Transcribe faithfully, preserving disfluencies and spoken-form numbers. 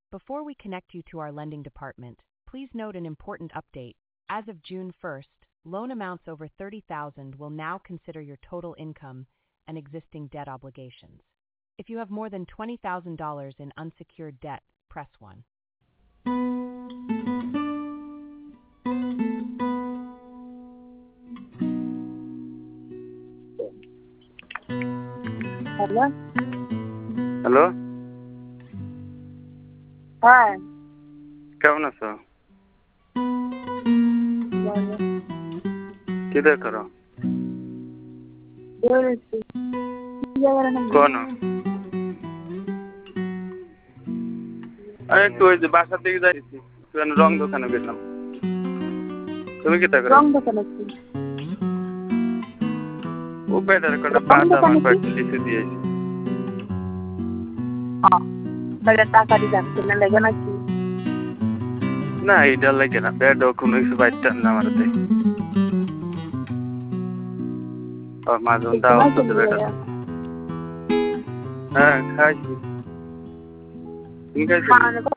Before we connect you to our lending department, please note an important update. As of June first, loan amounts over thirty thousand dollars will now consider your total income and existing debt obligations. If you have more than twenty thousand dollars in unsecured debt, press one. Hello hello, হ্যাঁ কেমন আছো? বলো কি বের করো? বেরোচ্ছি কি জায়গার নাম কোন? আমি একটু ওই যে বাসার দিকে যাইছি, একটু রং দোকানে গেলাম। তুমি কি তা করো? রং দোকানে কি ও বেটার কটা বাদাম আর কয়েকটা লিচু দিয়েছি। বেটা টাকা দিয়ে যাচ্ছে না লেগে নাকি? না এইটা লাগে না, বেড কোনো কিছু বাইরটা না আমার হাতে। আর মাজন দাও তো বেটা। হ্যাঁ খাইছি। তুমি খাইছো?